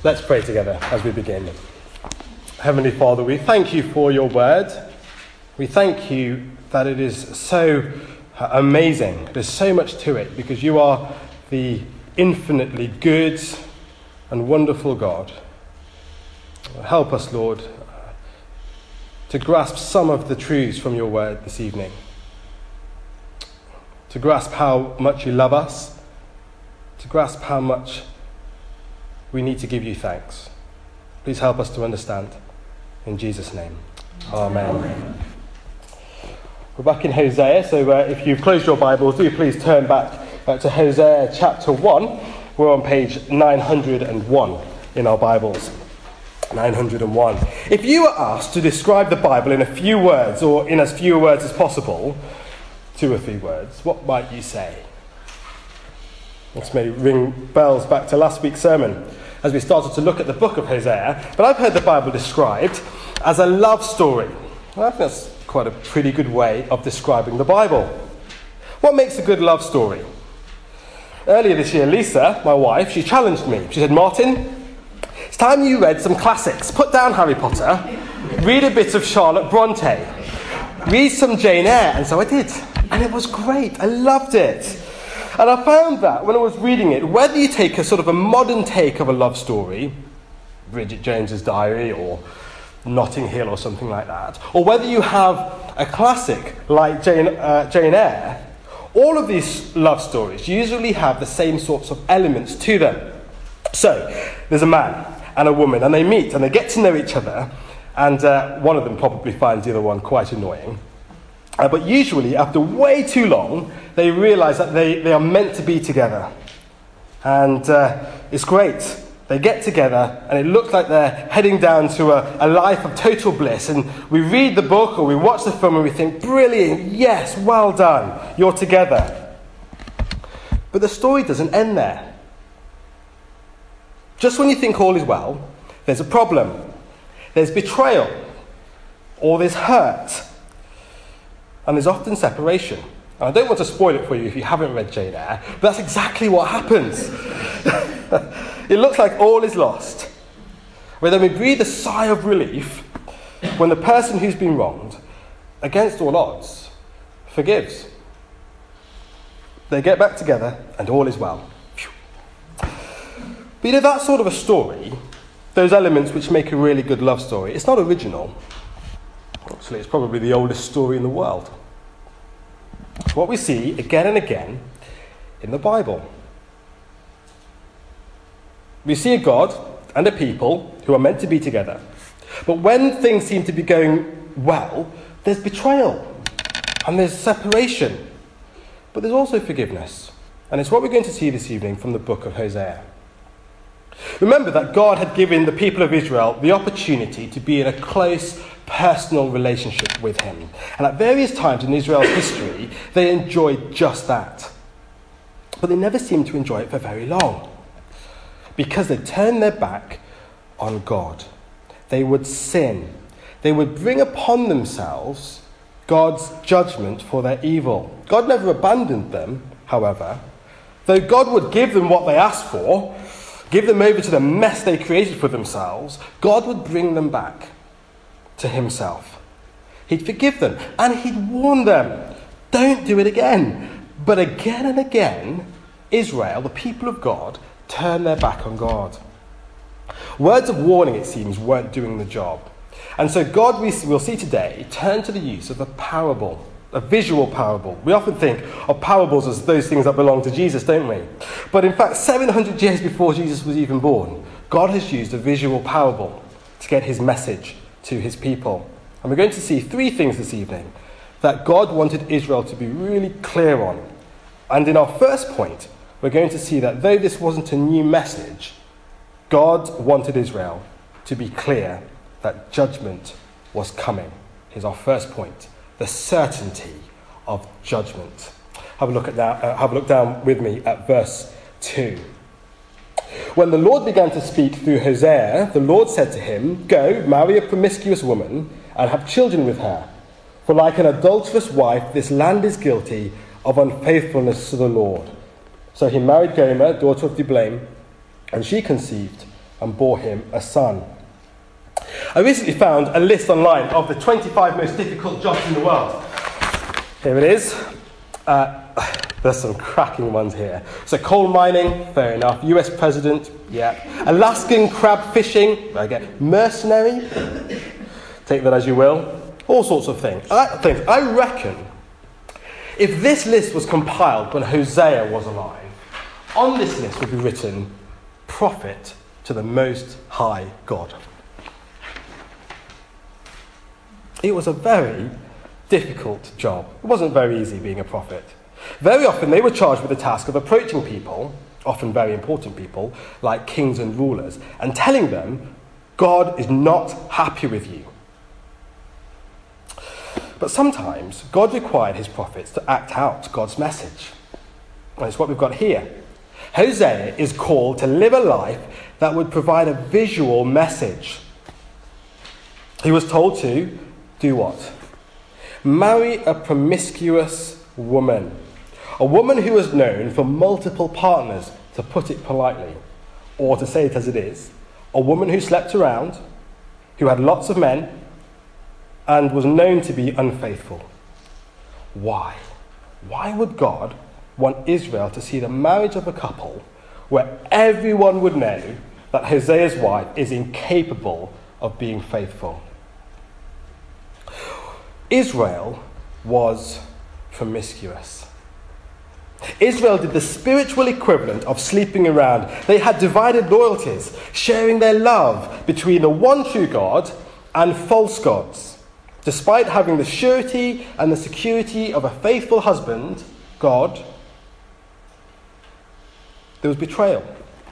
Let's pray together as we begin. Heavenly Father, we thank you for your word. We thank you that it is so amazing. There's so much to it because you are the infinitely good and wonderful God. Help us, Lord, to grasp some of the truths from your word this evening. To grasp how much you love us. To grasp how much we need to give you thanks. Please help us to understand. In Jesus' name. Amen. We're back in Hosea, so if you've closed your Bibles, do please turn back to Hosea chapter 1. We're on page 901 in our Bibles. 901. If you were asked to describe the Bible in a few words, or in as few words as possible, 2 or 3 words, what might you say? This may ring bells back to last week's sermon as we started to look at the book of Hosea, but I've heard the Bible described as a love story. I think that's quite a pretty good way of describing the Bible. What makes a good love story? Earlier this year, Lisa, my wife, she challenged me. She said, Martin, it's time you read some classics. Put down Harry Potter, read a bit of Charlotte Bronte, read some Jane Eyre. And so I did. And it was great. I loved it. And I found that when I was reading it, whether you take a sort of a modern take of a love story, Bridget Jones's Diary or Notting Hill or something like that, or whether you have a classic like Jane Eyre, all of these love stories usually have the same sorts of elements to them. So, there's a man and a woman, and they meet and they get to know each other, and one of them probably finds the other one quite annoying. But usually, after way too long, they realise that they are meant to be together. And it's great. They get together, and it looks like they're heading down to a life of total bliss. And we read the book, or we watch the film, and we think, brilliant, yes, well done, you're together. But the story doesn't end there. Just when you think all is well, there's a problem. There's betrayal, or there's hurt. And there's often separation. And I don't want to spoil it for you if you haven't read Jane Eyre, but that's exactly what happens. It looks like all is lost. But then we breathe a sigh of relief when the person who's been wronged, against all odds, forgives. They get back together and all is well. But you know, that sort of a story, those elements which make a really good love story, it's not original. Actually, it's probably the oldest story in the world. It's what we see again and again in the Bible. We see a God and a people who are meant to be together. But when things seem to be going well, there's betrayal and there's separation. But there's also forgiveness. And it's what we're going to see this evening from the book of Hosea. Remember that God had given the people of Israel the opportunity to be in a close, personal relationship with him. And at various times in Israel's history, they enjoyed just that. But they never seemed to enjoy it for very long. Because they turned their back on God. They would sin. They would bring upon themselves God's judgment for their evil. God never abandoned them, however. Though God would give them what they asked for, give them over to the mess they created for themselves, God would bring them back to himself. He'd forgive them and he'd warn them, don't do it again. But again and again, Israel, the people of God, turned their back on God. Words of warning, it seems, weren't doing the job. And so God, we'll see today, turned to the use of a parable, a visual parable. We often think of parables as those things that belong to Jesus, don't we? But in fact, 700 years before Jesus was even born, God has used a visual parable to get his message to his people. And we're going to see 3 things this evening that God wanted Israel to be really clear on. And in our first point, we're going to see that though this wasn't a new message, God wanted Israel to be clear that judgment was coming. Here's our first point, the certainty of judgment. Have a look down with me at verse 2. When the Lord began to speak through Hosea, the Lord said to him, go, marry a promiscuous woman and have children with her. For like an adulterous wife, this land is guilty of unfaithfulness to the Lord. So he married Gomer, daughter of Diblaim, and she conceived and bore him a son. I recently found a list online of the 25 most difficult jobs in the world. Here it is. There's some cracking ones here. So coal mining, fair enough. US president, yeah. Alaskan crab fishing, okay. Mercenary, take that as you will. All sorts of things. I reckon if this list was compiled when Hosea was alive, on this list would be written, prophet to the Most High God. It was a very difficult job. It wasn't very easy being a prophet. Very often they were charged with the task of approaching people, often very important people, like kings and rulers, and telling them, God is not happy with you. But sometimes God required his prophets to act out God's message. And it's what we've got here. Hosea is called to live a life that would provide a visual message. He was told to do what? Marry a promiscuous woman. A woman who was known for multiple partners, to put it politely, or to say it as it is. A woman who slept around, who had lots of men, and was known to be unfaithful. Why? Why would God want Israel to see the marriage of a couple where everyone would know that Hosea's wife is incapable of being faithful? Israel was promiscuous. Israel did the spiritual equivalent of sleeping around. They had divided loyalties, sharing their love between the one true God and false gods. Despite having the surety and the security of a faithful husband, God, there was betrayal.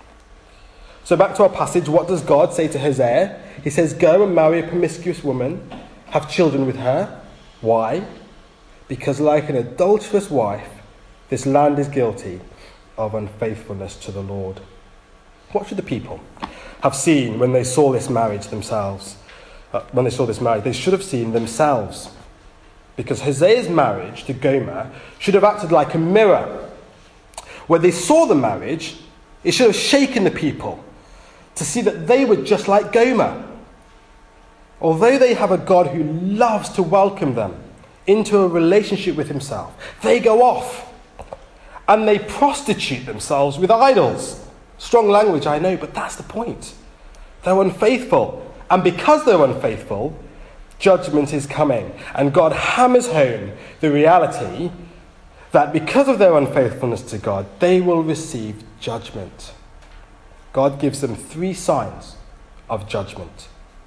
So back to our passage, what does God say to Hosea? He says, go and marry a promiscuous woman, have children with her. Why? Because like an adulterous wife, this land is guilty of unfaithfulness to the Lord. What should the people have seen when they saw this marriage themselves? When they saw this marriage, they should have seen themselves. Because Hosea's marriage to Gomer should have acted like a mirror. When they saw the marriage, it should have shaken the people to see that they were just like Gomer. Although they have a God who loves to welcome them into a relationship with himself, they go off and they prostitute themselves with idols. Strong language, I know, but that's the point. They're unfaithful. And because they're unfaithful, judgment is coming. And God hammers home the reality that because of their unfaithfulness to God, they will receive judgment. God gives them 3 signs of judgment.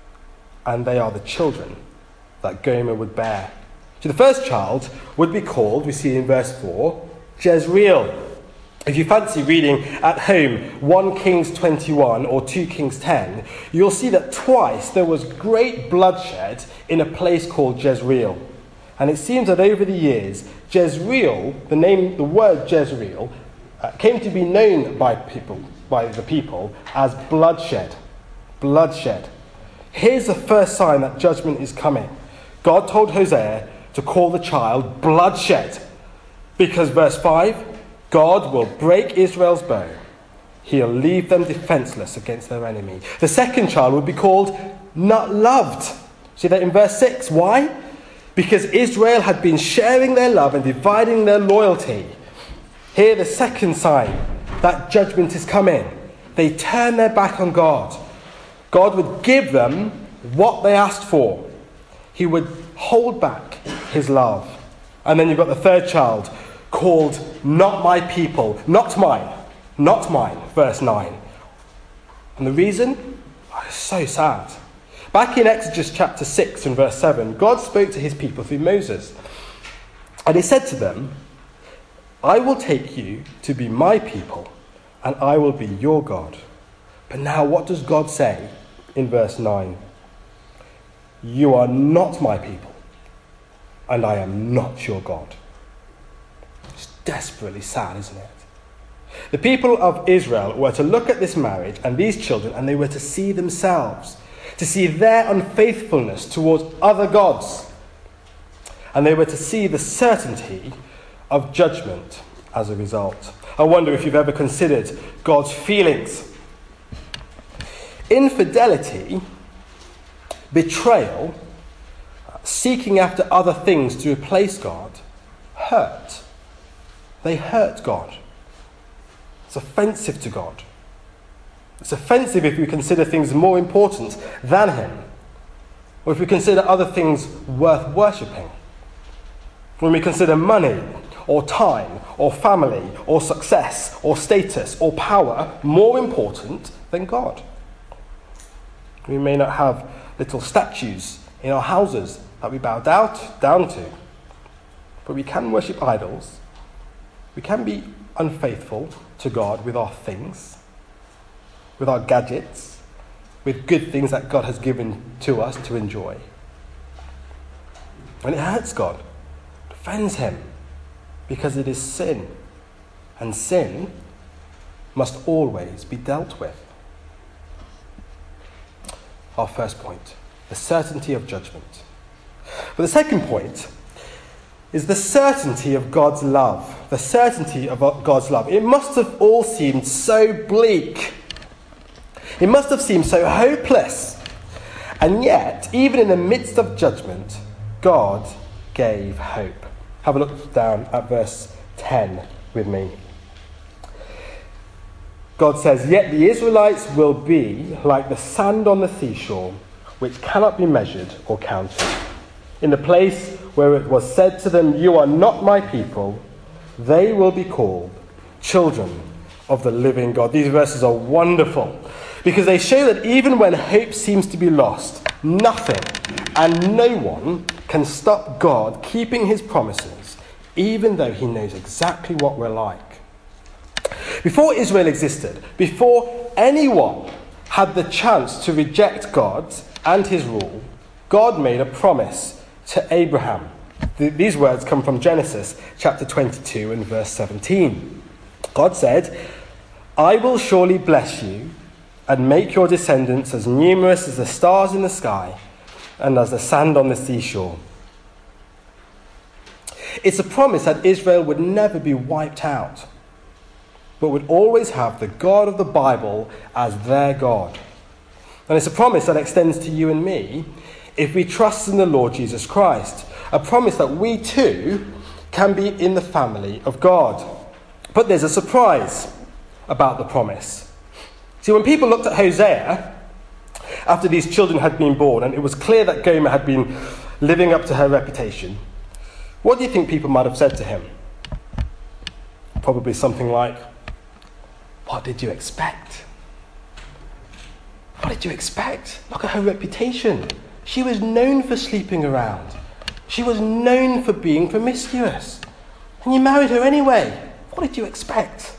And they are the children that Gomer would bear. So the first child would be called, we see in verse 4, Jezreel. If you fancy reading at home 1 Kings 21 or 2 Kings 10, you'll see that twice there was great bloodshed in a place called Jezreel. And it seems that over the years, Jezreel, the word Jezreel, came to be known by the people as bloodshed. Bloodshed. Here's the first sign that judgment is coming. God told Hosea to call the child bloodshed. Because verse 5, God will break Israel's bow. He'll leave them defenseless against their enemy. The second child would be called not loved. See that in verse 6. Why? Because Israel had been sharing their love and dividing their loyalty. Here the second sign that judgment is coming. They turn their back on God. God would give them what they asked for. He would hold back his love. And then you've got the third child, called not my people, not mine, verse 9. And the reason? Oh, it's so sad. Back in Exodus chapter 6 and verse 7, God spoke to his people through Moses. And he said to them, I will take you to be my people, and I will be your God. But now what does God say in verse 9? You are not my people, and I am not your God. It's desperately sad, isn't it? The people of Israel were to look at this marriage and these children, and they were to see themselves, to see their unfaithfulness towards other gods. And they were to see the certainty of judgment as a result. I wonder if you've ever considered God's feelings. Infidelity, betrayal, seeking after other things to replace God, hurt. They hurt God. It's offensive to God. It's offensive if we consider things more important than him, or if we consider other things worth worshipping. When we consider money, or time, or family, or success, or status, or power more important than God. We may not have little statues in our houses that we bow down to, but we can worship idols. We can be unfaithful to God with our things, with our gadgets, with good things that God has given to us to enjoy. And it hurts God, it offends him, because it is sin, and sin must always be dealt with. Our first point, the certainty of judgment. But the second point is the certainty of God's love. The certainty of God's love. It must have all seemed so bleak. It must have seemed so hopeless. And yet, even in the midst of judgment, God gave hope. Have a look down at verse 10 with me. God says, "Yet the Israelites will be like the sand on the seashore, which cannot be measured or counted. In the place where it was said to them, 'You are not my people,' they will be called children of the living God." These verses are wonderful because they show that even when hope seems to be lost, nothing and no one can stop God keeping his promises, even though he knows exactly what we're like. Before Israel existed, before anyone had the chance to reject God and his rule, God made a promise to Abraham. These words come from Genesis chapter 22 and verse 17. God said, "I will surely bless you and make your descendants as numerous as the stars in the sky and as the sand on the seashore." It's a promise that Israel would never be wiped out, but would always have the God of the Bible as their God. And it's a promise that extends to you and me if we trust in the Lord Jesus Christ. A promise that we too can be in the family of God. But there's a surprise about the promise. See, when people looked at Hosea after these children had been born, and it was clear that Gomer had been living up to her reputation, what do you think people might have said to him? Probably something like, "What did you expect? What did you expect? Look at her reputation. She was known for sleeping around. She was known for being promiscuous. And you married her anyway. What did you expect?"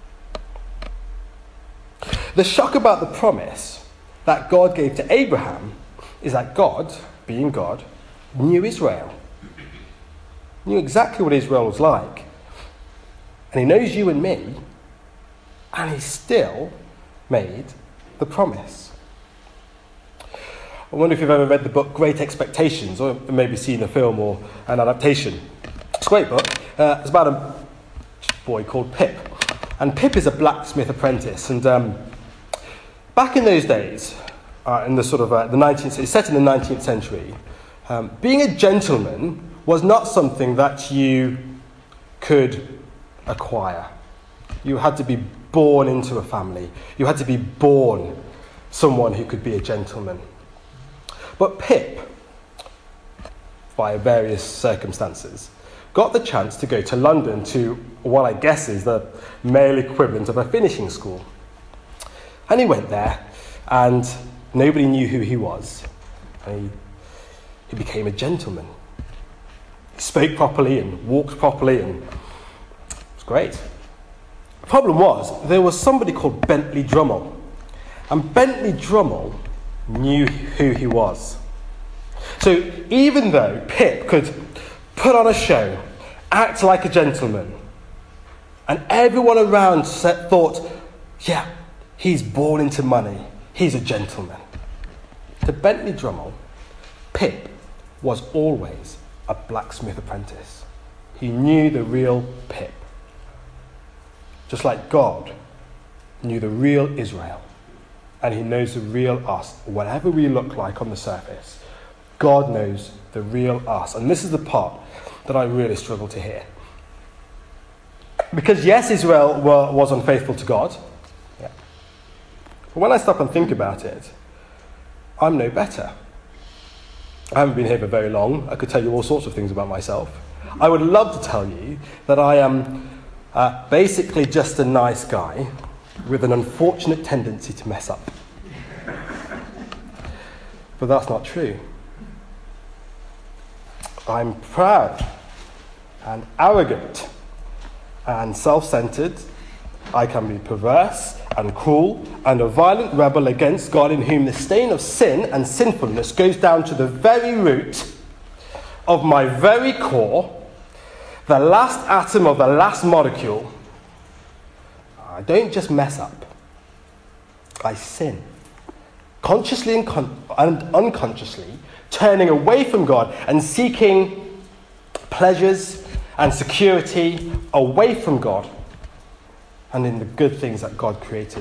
The shock about the promise that God gave to Abraham is that God, being God, knew Israel. Knew exactly what Israel was like. And he knows you and me. And he still made the promise. I wonder if you've ever read the book Great Expectations, or maybe seen a film or an adaptation. It's a great book. It's about a boy called Pip. And Pip is a blacksmith apprentice. And back in those days, in the sort of the 19th, it's set in the 19th century, being a gentleman was not something that you could acquire. You had to be born into a family. You had to be born someone who could be a gentleman. But Pip, via various circumstances, got the chance to go to London to what I guess is the male equivalent of a finishing school. And he went there, and nobody knew who he was. And he became a gentleman. He spoke properly and walked properly, and it was great. The problem was, there was somebody called Bentley Drummle. And Bentley Drummle knew who he was. So even though Pip could put on a show, act like a gentleman, and everyone around thought, yeah, he's born into money, he's a gentleman. To Bentley Drummle, Pip was always a blacksmith apprentice. He knew the real Pip. Just like God knew the real Israel and he knows the real us, whatever we look like on the surface. God knows the real us. And this is the part that I really struggle to hear. Because yes, Israel was unfaithful to God. Yeah. But when I stop and think about it, I'm no better. I haven't been here for very long. I could tell you all sorts of things about myself. I would love to tell you that I am basically just a nice guy with an unfortunate tendency to mess up. But that's not true. I'm proud and arrogant and self-centered. I can be perverse and cruel and a violent rebel against God, in whom the stain of sin and sinfulness goes down to the very root of my very core, the last atom of the last molecule. I don't just mess up. I sin. Consciously and unconsciously, turning away from God and seeking pleasures and security away from God and in the good things that God created.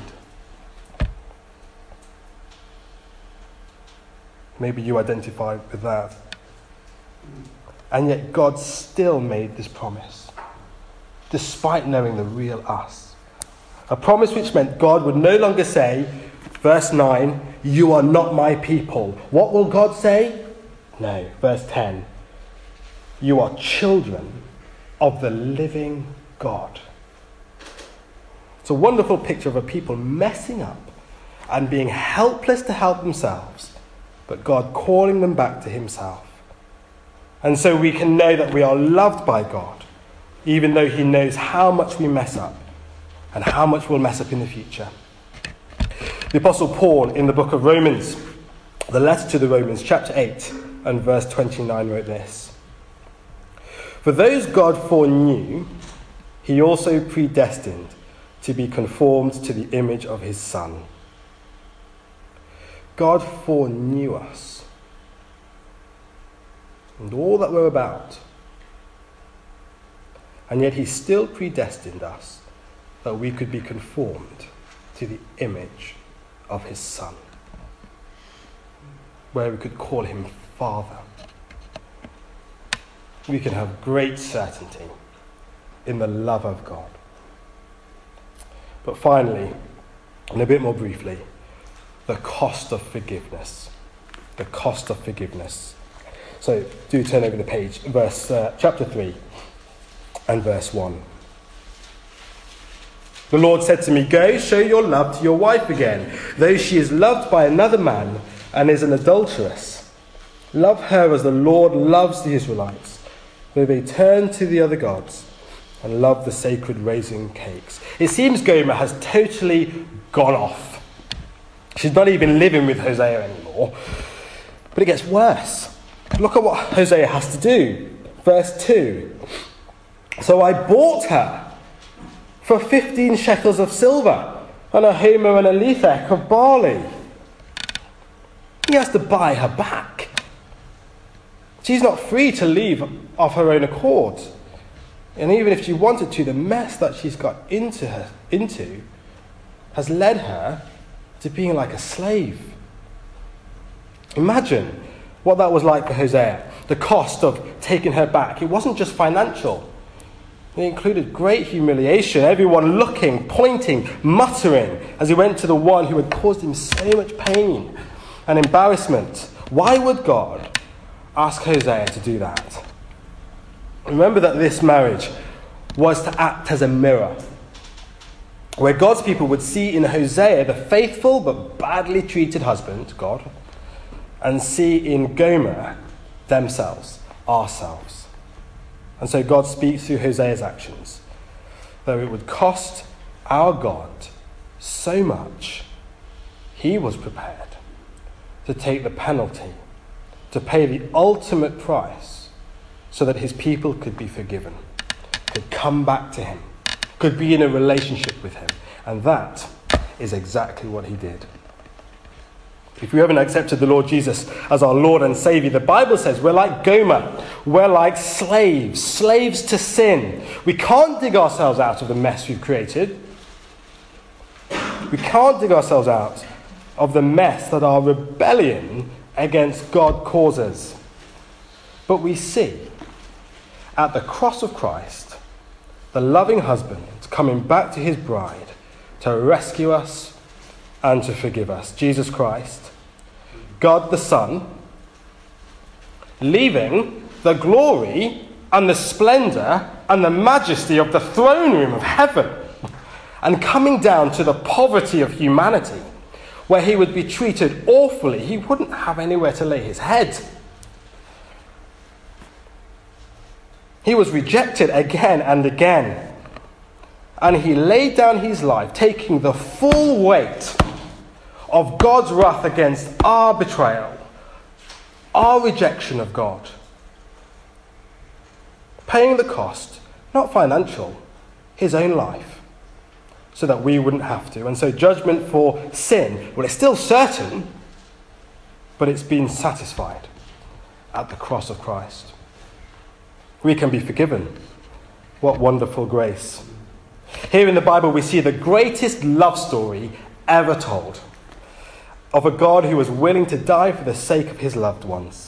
Maybe you identify with that. And yet God still made this promise, despite knowing the real us. A promise which meant God would no longer say, verse 9, "You are not my people." What will God say? No, verse 10, "You are children of the living God." It's a wonderful picture of a people messing up and being helpless to help themselves, but God calling them back to himself. And so we can know that we are loved by God, even though he knows how much we mess up and how much we'll mess up in the future. The Apostle Paul, in the book of Romans, the letter to the Romans, chapter 8 and verse 29, wrote this: "For those God foreknew, he also predestined to be conformed to the image of his Son." God foreknew us and all that we're about. And yet he still predestined us that we could be conformed to the image of his Son, where we could call him Father. We can have great certainty in the love of God. But finally, and a bit more briefly, the cost of forgiveness. The cost of forgiveness. So do turn over the page, chapter 3 and verse 1. "The Lord said to me, 'Go, show your love to your wife again, though she is loved by another man and is an adulteress. Love her as the Lord loves the Israelites, though they turn to the other gods and love the sacred raisin cakes.'" It seems Gomer has totally gone off. She's not even living with Hosea anymore. But it gets worse. Look at what Hosea has to do. Verse 2. "So I bought her for 15 shekels of silver and a homer and a lethek of barley." He has to buy her back. She's not free to leave of her own accord. And even if she wanted to, the mess that she's got into has led her to being like a slave. Imagine what that was like for Hosea. The cost of taking her back. It wasn't just financial. It included great humiliation. Everyone looking, pointing, muttering as he went to the one who had caused him so much pain and embarrassment. Why would God ask Hosea to do that? Remember that this marriage was to act as a mirror, where God's people would see in Hosea the faithful but badly treated husband, God, and see in Gomer themselves, ourselves. And so God speaks through Hosea's actions, though it would cost our God so much, he was prepared to take the penalty, to pay the ultimate price, so that his people could be forgiven, could come back to him, could be in a relationship with him. And that is exactly what he did. If we haven't accepted the Lord Jesus as our Lord and Saviour, the Bible says we're like Gomer. We're like slaves to sin. We can't dig ourselves out of the mess we've created. We can't dig ourselves out of the mess that our rebellion against God causes. But we see at the cross of Christ the loving husband coming back to his bride to rescue us and to forgive us. Jesus Christ, God the Son, leaving the glory and the splendour and the majesty of the throne room of heaven and coming down to the poverty of humanity, where he would be treated awfully. He wouldn't have anywhere to lay his head. He was rejected again and again. And he laid down his life, taking the full weight of God's wrath against our betrayal, our rejection of God. Paying the cost, not financial, his own life, so that we wouldn't have to. And so judgment for sin, well, it's still certain, but it's been satisfied at the cross of Christ. We can be forgiven. What wonderful grace. Here in the Bible we see the greatest love story ever told of a God who was willing to die for the sake of his loved ones.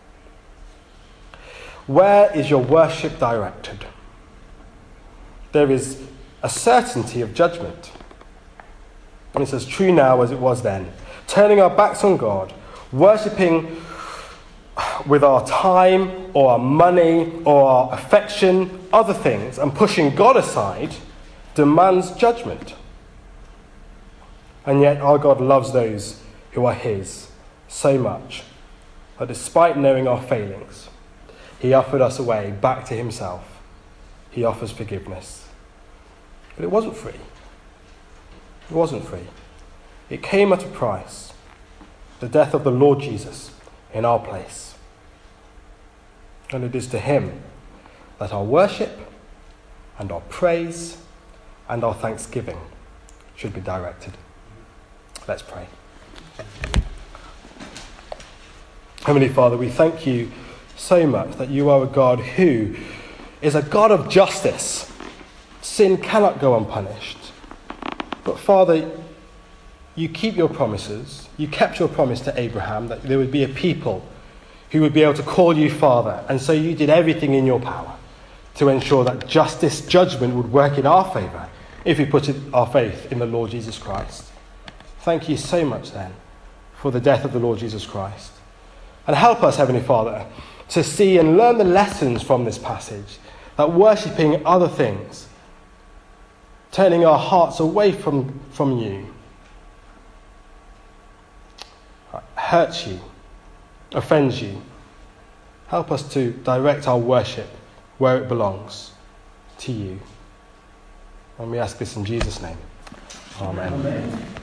Where is your worship directed? There is a certainty of judgment. And it's as true now as it was then. Turning our backs on God, worshipping with our time or our money or our affection, other things, and pushing God aside demands judgment. And yet our God loves those who are his so much that despite knowing our failings, he offered us a way back to himself. He offers forgiveness. But it wasn't free. It wasn't free. It came at a price. The death of the Lord Jesus in our place. And it is to him that our worship and our praise and our thanksgiving should be directed. Let's pray. Heavenly Father, we thank you so much that you are a God who is a God of justice. Sin cannot go unpunished. But Father, you keep your promises. You kept your promise to Abraham that there would be a people who would be able to call you Father. And so you did everything in your power to ensure that justice, judgment would work in our favour if we put our faith in the Lord Jesus Christ. Thank you so much then for the death of the Lord Jesus Christ. And help us, Heavenly Father, to see and learn the lessons from this passage, that worshipping other things, turning our hearts away from you, hurts you, offends you. Help us to direct our worship where it belongs, to you. And we ask this in Jesus' name. Amen. Amen.